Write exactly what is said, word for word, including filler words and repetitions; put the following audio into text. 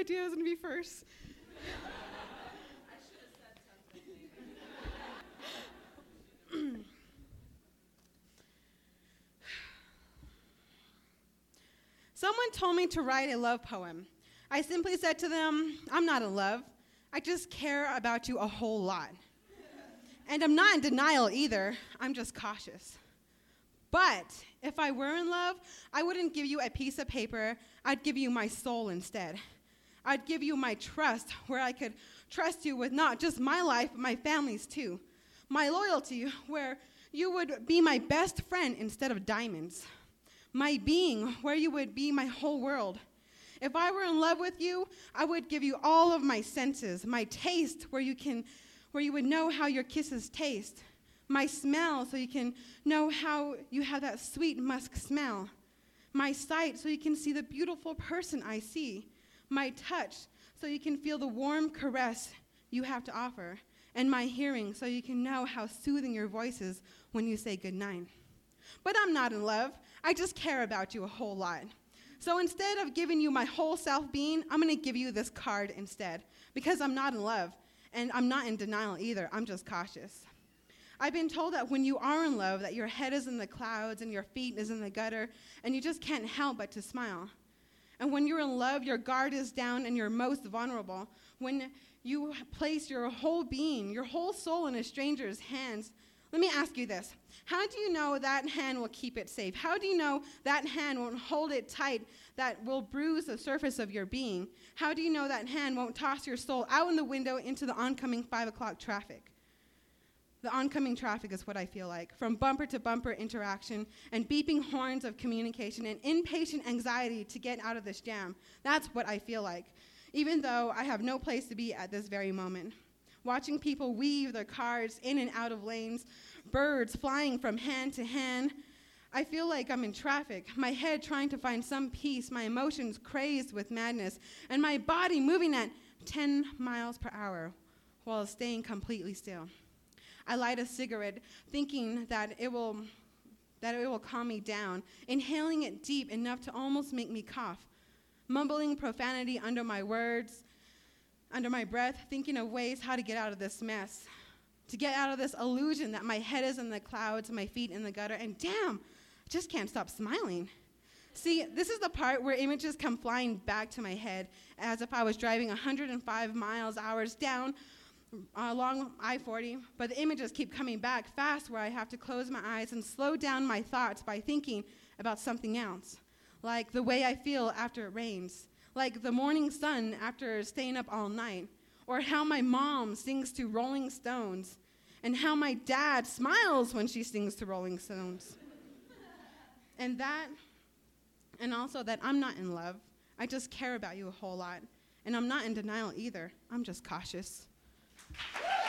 idea was going to be first. I should have said something. Someone told me to write a love poem. I simply said to them, I'm not in love. I just care about you a whole lot. And I'm not in denial either. I'm just cautious. But if I were in love, I wouldn't give you a piece of paper. I'd give you my soul instead. I'd give you my trust, where I could trust you with not just my life, but my family's too. My loyalty, where you would be my best friend instead of diamonds. My being, where you would be my whole world. If I were in love with you, I would give you all of my senses, my taste, where you can, where you would know how your kisses taste, my smell, so you can know how you have that sweet musk smell, my sight, so you can see the beautiful person I see, my touch, so you can feel the warm caress you have to offer, and my hearing, so you can know how soothing your voice is when you say goodnight. But I'm not in love. I just care about you a whole lot. So instead of giving you my whole self-being, I'm going to give you this card instead, because I'm not in love, and I'm not in denial either. I'm just cautious. I've been told that when you are in love, that your head is in the clouds and your feet is in the gutter, and you just can't help but to smile. And when you're in love, your guard is down and you're most vulnerable. When you place your whole being, your whole soul in a stranger's hands, let me ask you this. How do you know that hand will keep it safe? How do you know that hand won't hold it tight, that will bruise the surface of your being? How do you know that hand won't toss your soul out in the window into the oncoming five o'clock traffic? The oncoming traffic is what I feel like, from bumper to bumper interaction and beeping horns of communication and impatient anxiety to get out of this jam. That's what I feel like, even though I have no place to be at this very moment. Watching people weave their cars in and out of lanes, birds flying from hand to hand. I feel like I'm in traffic, my head trying to find some peace, my emotions crazed with madness, and my body moving at ten miles per hour while staying completely still. I light a cigarette, thinking that it will that it will calm me down, inhaling it deep enough to almost make me cough, mumbling profanity under my words, under my breath, thinking of ways how to get out of this mess, to get out of this illusion that my head is in the clouds, my feet in the gutter, and damn, I just can't stop smiling. See, this is the part where images come flying back to my head as if I was driving one hundred five miles hours down along I forty, but the images keep coming back fast where I have to close my eyes and slow down my thoughts by thinking about something else, like the way I feel after it rains, like the morning sun after staying up all night, or how my mom sings to Rolling Stones, and how my dad smiles when she sings to Rolling Stones. and that, and also that I'm not in love. I just care about you a whole lot, and I'm not in denial either. I'm just cautious.